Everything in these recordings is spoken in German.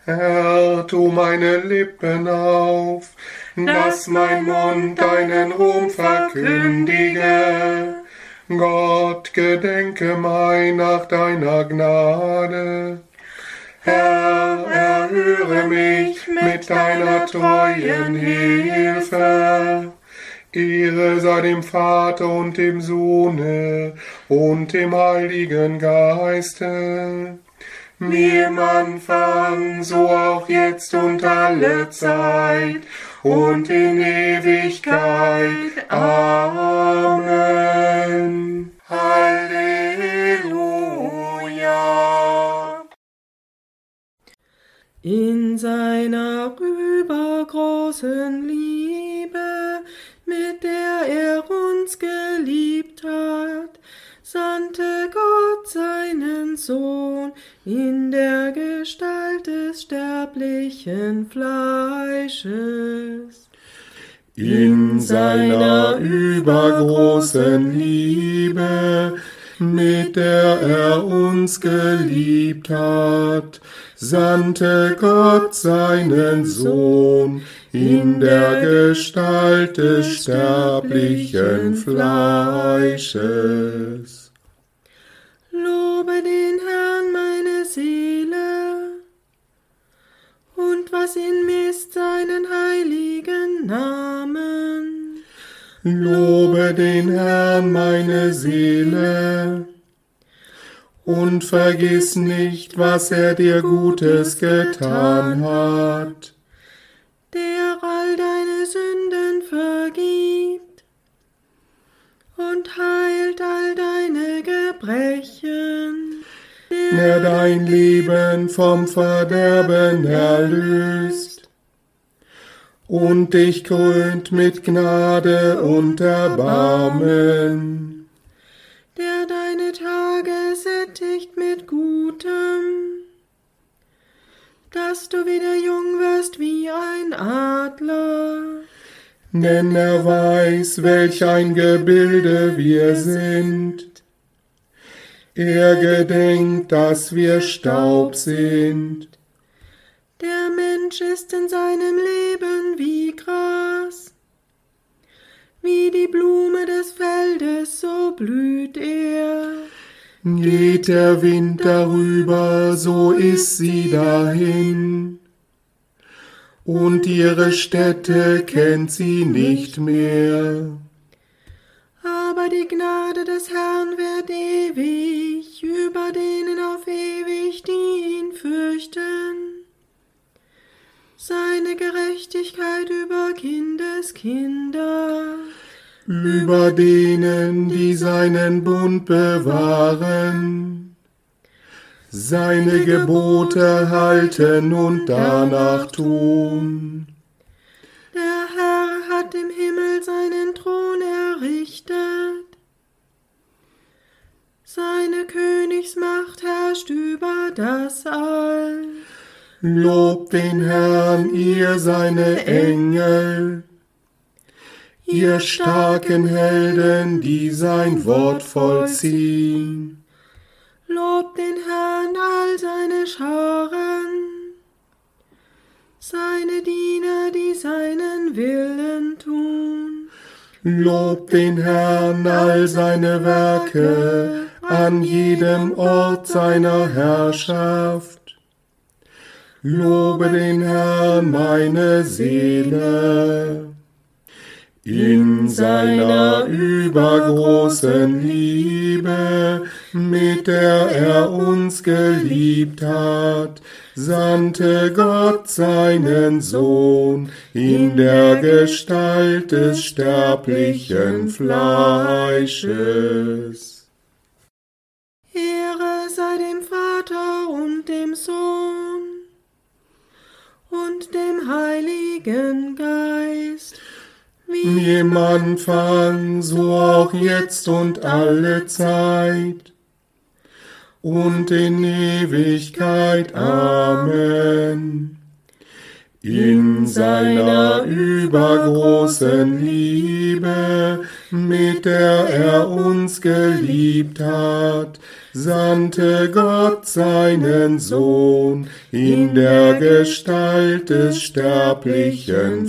Herr, tu meine Lippen auf, dass mein Mund deinen Ruhm verkündige. Gott, gedenke mein nach deiner Gnade. Herr, erhöre mich mit deiner treuen Hilfe. Ehre sei dem Vater und dem Sohne und dem Heiligen Geiste, wie im Anfang, so auch jetzt und alle Zeit und in Ewigkeit. Amen. Halleluja. In seiner übergroßen Liebe, mit der er uns geliebt hat, sandte Gott seinen Sohn in der Gestalt des sterblichen Fleisches. In seiner übergroßen Liebe, mit der er uns geliebt hat, sandte Gott seinen Sohn in der Gestalt des sterblichen Fleisches. Lobe den Herrn, meine Seele, und was in mir ist, seinen heiligen Namen. Lobe den Herrn, meine Seele, und vergiss nicht, was er dir Gutes getan hat, der all deine Sünden vergibt und heilt all deine Gebrechen, der dein Leben vom Verderben erlöst und dich krönt mit Gnade und Erbarmen, der deine Tage sättigt mit Gutem, dass du wieder jung wirst wie ein Adler. denn er weiß, welch ein Gebilde wir sind. Er gedenkt, dass wir Staub sind. Der Mensch ist in seinem Leben wie Gras, wie die Blume des Feldes, so blüht er. Geht der Wind darüber, so ist sie dahin, und ihre Stätte kennt sie nicht mehr. Aber die Gnade des Herrn währt ewig über denen auf ewig, die ihn fürchten. Seine Gerechtigkeit über Kindeskinder, Über denen, die seinen Bund bewahren, seine Gebote halten und danach tun. Der Herr hat im Himmel seinen Thron errichtet. Seine Königsmacht herrscht über das All. Lobt den Herrn, ihr seine Engel, ihr starken Helden, die sein Wort vollziehen. Lobt den Herrn, all seine Scharen, seine Diener, die seinen Willen tun. Lobt den Herrn, all seine Werke, an jedem Ort seiner Herrschaft. Lobe den Herrn, meine Seele. In seiner übergroßen Liebe, mit der er uns geliebt hat, sandte Gott seinen Sohn in der Gestalt des sterblichen Fleisches. Ehre sei dem Vater und dem Sohn und dem Heiligen Geist, Wie im Anfang, so auch jetzt und alle Zeit und in Ewigkeit. Amen. In seiner übergroßen Liebe, mit der er uns geliebt hat, sandte Gott seinen Sohn in der Gestalt des sterblichen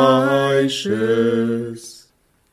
Fleisches.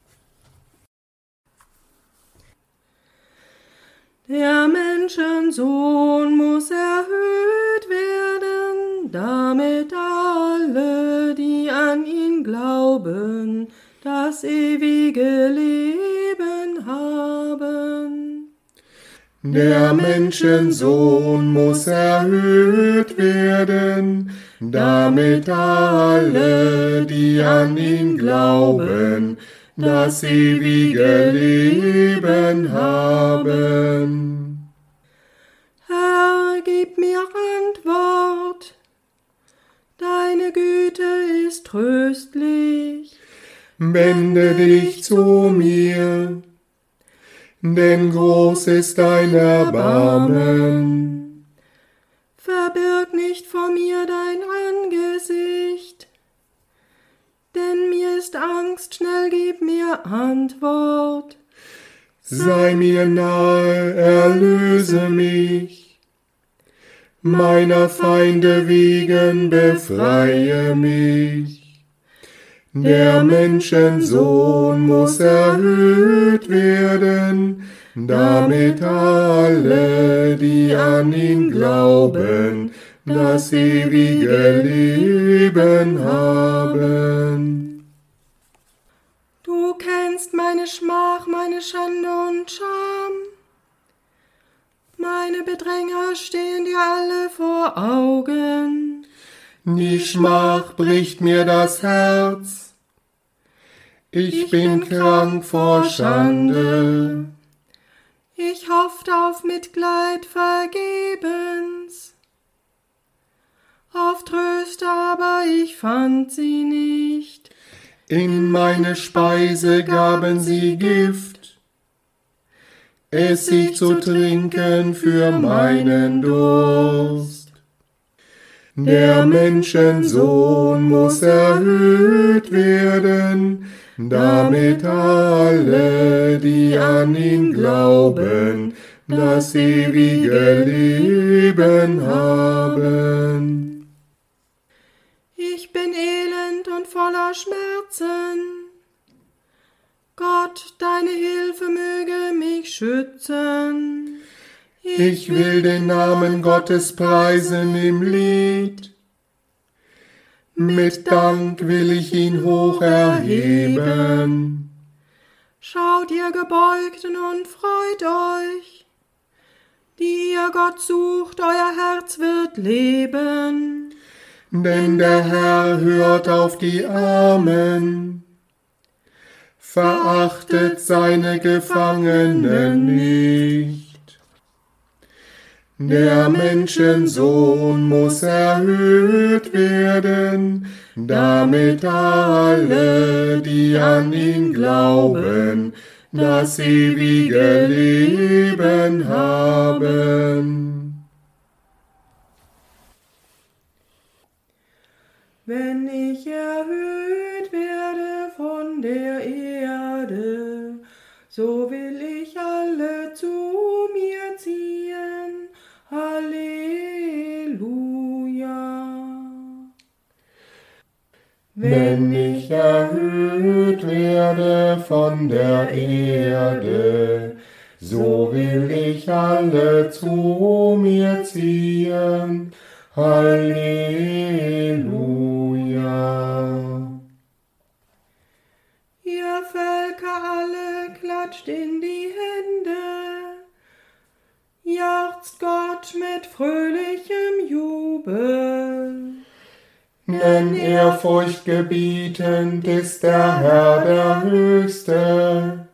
Der Menschensohn muss erhöht werden, damit alle, die an ihn glauben, das ewige Leben haben. Der Menschensohn muss erhöht werden, damit alle, die an ihn glauben, das ewige Leben haben. Herr, gib mir Antwort, deine Güte ist tröstlich. Wende dich zu mir, denn groß ist dein Erbarmen. Verbirg nicht vor mir dein Angesicht, denn mir ist Angst, schnell gib mir Antwort. Sei mir nahe, erlöse mich, meiner Feinde wegen befreie mich. Der Menschensohn muss erhöht werden, damit alle, die an ihn glauben, das ewige Leben haben. Du kennst meine Schmach, meine Schande und Scham. Meine Bedränger stehen dir alle vor Augen. Die Schmach bricht mir das Herz. Ich bin krank vor Schande. Ich hoffte auf Mitleid vergebens, auf Tröste, aber ich fand sie nicht. In meine Speise gaben sie Gift, Essig zu trinken für meinen Durst. Der Menschensohn muss erhöht werden, damit alle, die an ihn glauben, das ewige Leben haben. Ich bin elend und voller Schmerzen. Gott, deine Hilfe möge mich schützen. Ich will den Namen Gottes preisen im Lied. Mit Dank will ich ihn hoch erheben. Schaut, ihr Gebeugten, und freut euch, die ihr Gott sucht, euer Herz wird leben. Denn der Herr hört auf die Armen, verachtet seine Gefangenen nicht. Der Menschensohn muss erhöht werden, damit alle, die an ihn glauben, das ewige Leben haben. Wenn ich erhöht werde von der Erde, so will ich alle zu mir ziehen. Halleluja. Wenn ich erhöht werde von der Erde, so will ich alle zu mir ziehen. Halleluja. Ihr Völker alle, klatscht in die Hände, jauchzt Gott mit fröhlichem Jubel. Denn ehrfurchtgebietend ist der Herr der Höchste,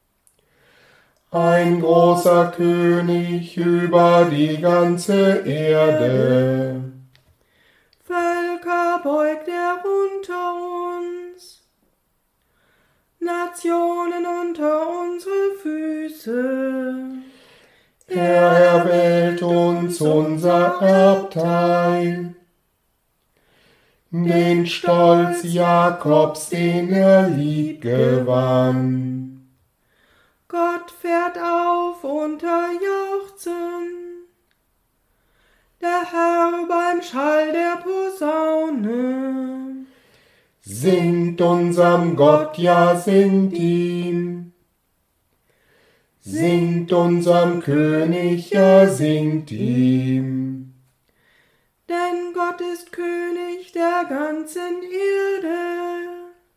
ein großer König über die ganze Erde. Völker beugt er unter uns, Nationen unter unsere Füße. Er erwählt uns unser Erbteil, den Stolz Jakobs, den er lieb gewann. Gott fährt auf unter Jauchzen, der Herr beim Schall der Posaune. Singt unserem Gott, ja, singt ihm. Singt unserem König, ja, singt ihm. Denn Gott ist König der ganzen Erde.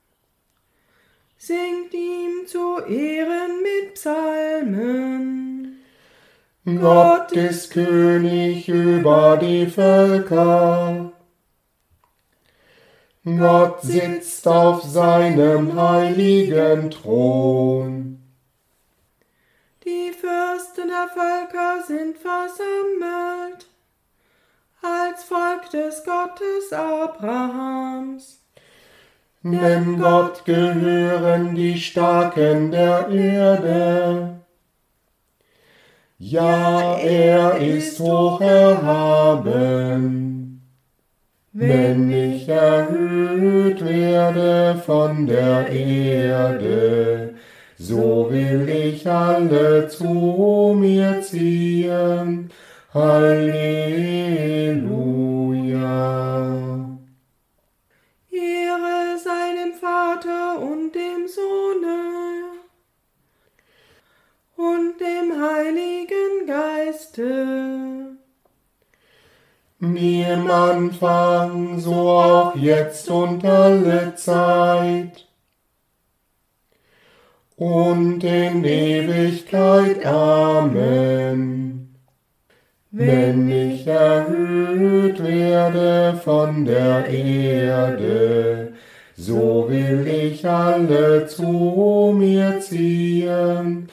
Singt ihm zu Ehren mit Psalmen. Gott ist König über die Völker. Gott sitzt auf seinem heiligen Thron. Die Fürsten der Völker sind versammelt, als Volk des Gottes Abrahams. Dem Gott gehören die Starken der Erde. Ja, er ist hoch erhaben. Wenn ich erhöht werde von der Erde, so will ich alle zu mir ziehen. Halleluja. Ehre sei dem Vater und dem Sohne und dem Heiligen Geiste. Wie im Anfang, so auch jetzt und alle Zeit und in Ewigkeit. Amen. Wenn ich erhöht werde von der Erde, so will ich alle zu mir ziehen.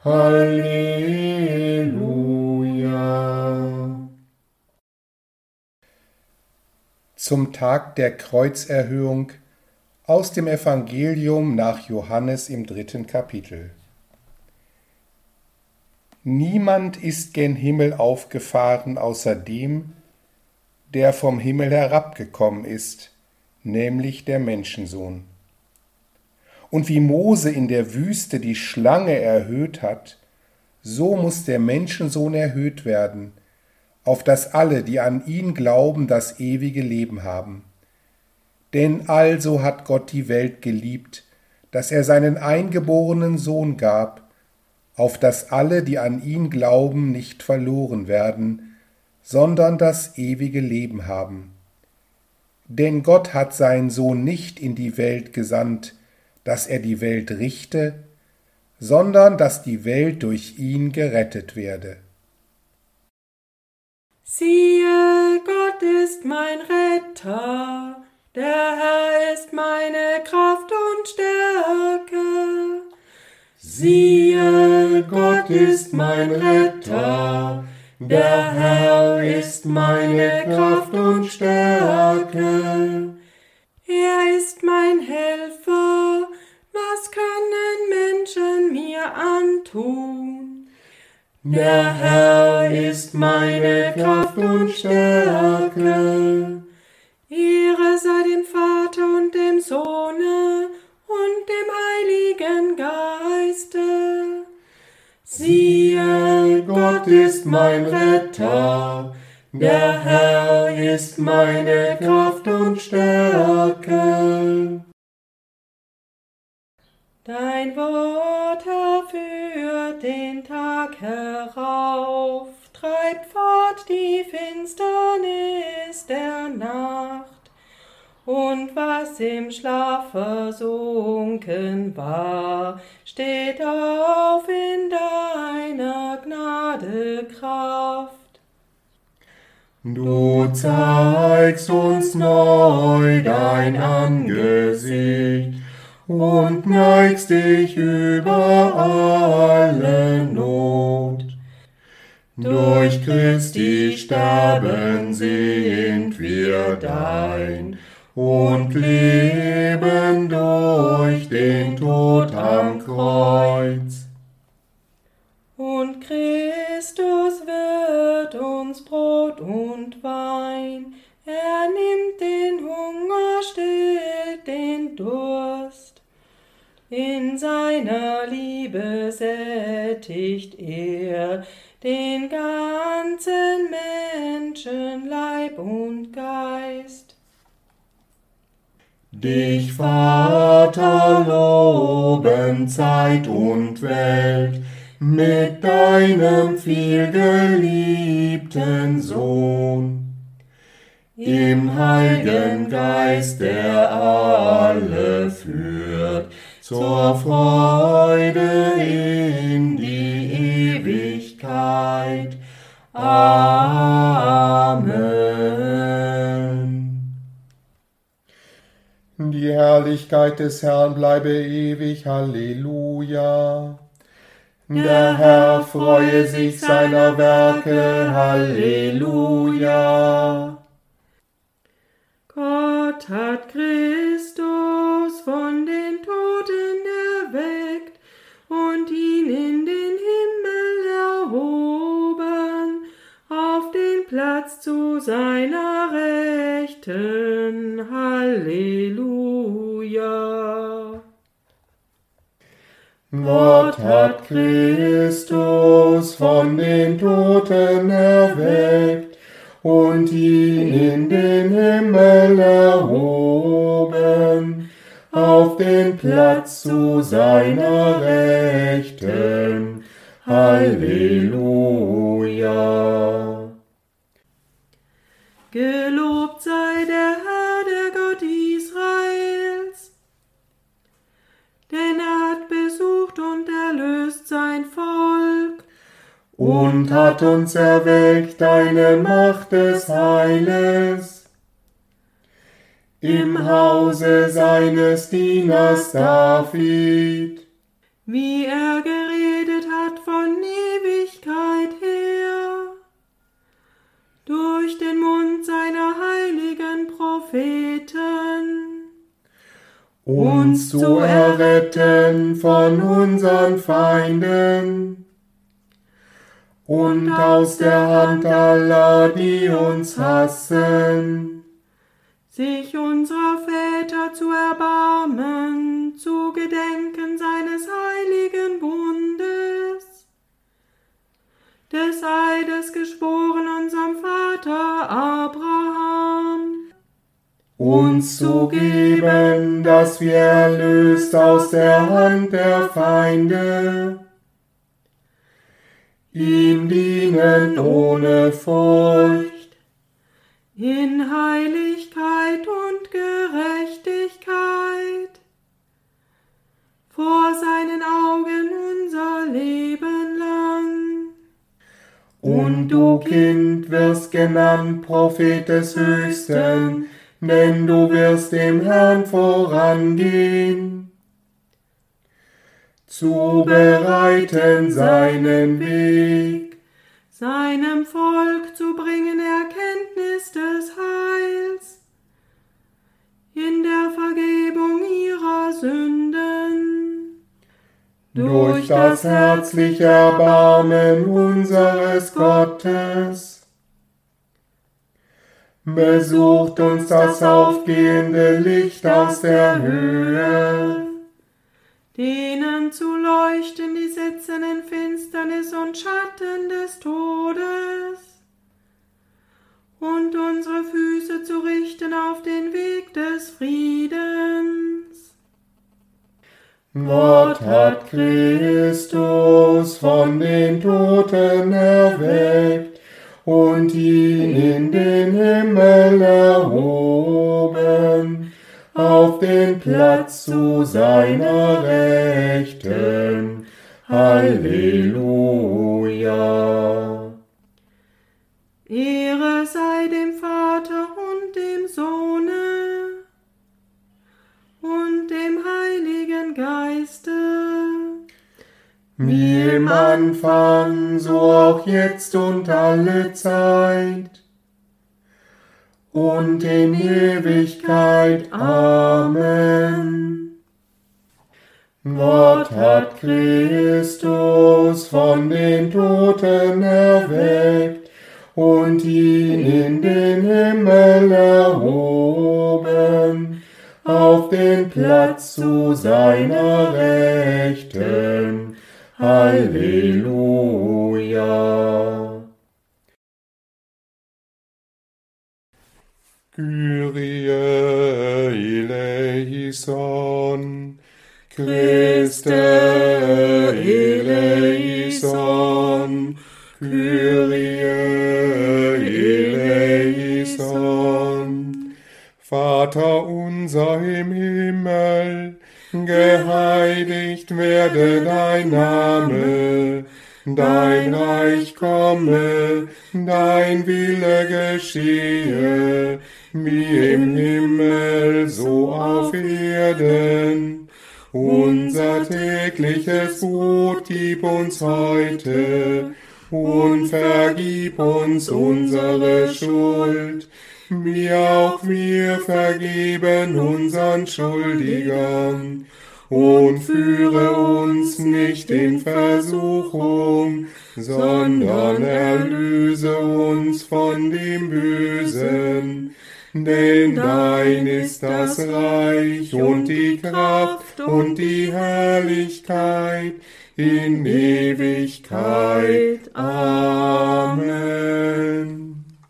Halleluja. Zum Tag der Kreuzerhöhung aus dem Evangelium nach Johannes im 3. Kapitel. Niemand ist gen Himmel aufgefahren außer dem, der vom Himmel herabgekommen ist, nämlich der Menschensohn. Und wie Mose in der Wüste die Schlange erhöht hat, so muss der Menschensohn erhöht werden, auf dass alle, die an ihn glauben, das ewige Leben haben. Denn also hat Gott die Welt geliebt, dass er seinen eingeborenen Sohn gab, auf dass alle, die an ihn glauben, nicht verloren werden, sondern das ewige Leben haben. Denn Gott hat seinen Sohn nicht in die Welt gesandt, dass er die Welt richte, sondern dass die Welt durch ihn gerettet werde. Siehe, Gott ist mein Retter, der Herr ist meine Kraft und Stärke. Siehe, Gott ist mein Retter, der Herr ist meine Kraft und Stärke. Er ist mein Helfer, was können Menschen mir antun? Der Herr ist meine Kraft und Stärke. Ehre sei dem Vater und dem Sohne und dem Heiligen Geiste. Siehe, Gott ist mein Retter, der Herr ist meine Kraft und Stärke. Dein Wort, Herr, führt den Tag herauf, treibt fort die Finsternis der Nacht. Und was im Schlaf versunken war, steht auf in deiner Gnade Kraft. Du zeigst uns neu dein Angesicht und neigst dich über alle Not. Durch Christi Sterben sind wir dein und leben durch den Tod am Kreuz. Und Christus wird uns Brot und Wein, er nimmt den Hunger, stillt den Durst. In seiner Liebe sättigt er den ganzen Menschen, Leib und Geist. Dich, Vater, loben Zeit und Welt mit deinem vielgeliebten Sohn. Im Heiligen Geist, der alle führt, zur Freude in die Ewigkeit. Amen. Die Herrlichkeit des Herrn bleibe ewig. Halleluja. Der Herr freue sich seiner Werke. Halleluja. Gott hat Christus von den Toten erweckt und ihn in den Himmel erhoben, auf den Platz zu seiner Rechten. Halleluja. Gott hat Christus von den Toten erweckt und ihn in den Himmel erhoben, auf den Platz zu seiner Rechten. Halleluja. Gelobt sei der Herr, der Gott Israels, denn er hat besucht und erlöst sein Volk und hat uns erweckt eine Macht des Heiles im Hause seines Dieners David, wie er geredet hat von Ewigkeit her, durch den Mund seiner heiligen Propheten, uns zu erretten von unseren Feinden und aus der Hand aller, die uns hassen, sich unserer Väter zu erbarmen, zu gedenken seines heiligen Bundes, des Eides geschworen unserem Vater Abraham, uns zu geben, dass wir erlöst aus der Hand der Feinde ihm dienen ohne Furcht, in Heiligkeit und Gerechtigkeit, vor seinen Augen unser Leben lang. Und du, Kind, wirst genannt Prophet des Höchsten, denn du wirst dem Herrn vorangehen, zu bereiten seinen Weg, seinem Volk zu bringen Erkenntnis des Heils, in der Vergebung ihrer Sünden, durch das herzliche Erbarmen unseres Gottes. Besucht uns das aufgehende Licht aus der Höhe, denen zu leuchten, die sitzen in Finsternis und Schatten des Todes, und unsere Füße zu richten auf den Weg des Friedens. Gott hat Christus von den Toten erweckt und ihn in den Himmel erhoben, auf den Platz zu seiner Rechten. Halleluja. Ehre sei dem Vater und dem Sohne und dem Heiligen Geiste, wie im Anfang, so auch jetzt und alle Zeit und in Ewigkeit. Amen. Gott hat Christus von den Toten erweckt und ihn in den Himmel erhoben, auf auf den Platz zu seiner Rechten. Halleluja. Kyrie eleison, Christe eleison, Kyrie eleison. Vater unser im Himmel, geheiligt werde dein Name, dein Reich komme, dein Wille geschehe, wie im Himmel, so auf Erden. Unser tägliches Brot gib uns heute und vergib uns unsere Schuld, wie auch wir vergeben unseren Schuldigern. Und führe uns nicht in Versuchung, sondern erlöse uns von dem Bösen. Denn dein ist das Reich und die Kraft und die Herrlichkeit in Ewigkeit. Amen.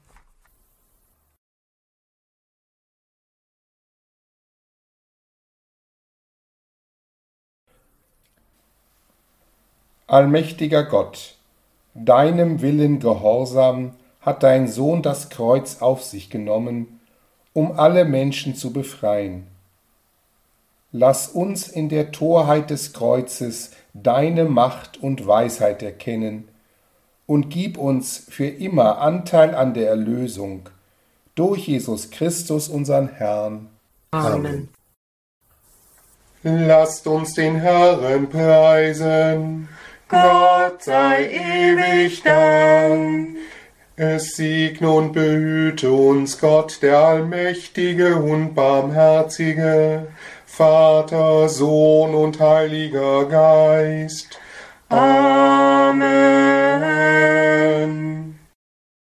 Allmächtiger Gott, deinem Willen gehorsam hat dein Sohn das Kreuz auf sich genommen, um alle Menschen zu befreien. Lass uns in der Torheit des Kreuzes deine Macht und Weisheit erkennen und gib uns für immer Anteil an der Erlösung durch Jesus Christus, unseren Herrn. Amen. Lasst uns den Herrn preisen. Gott sei ewig Dank. Es segne und behüte uns Gott, der Allmächtige und Barmherzige, Vater, Sohn und Heiliger Geist. Amen.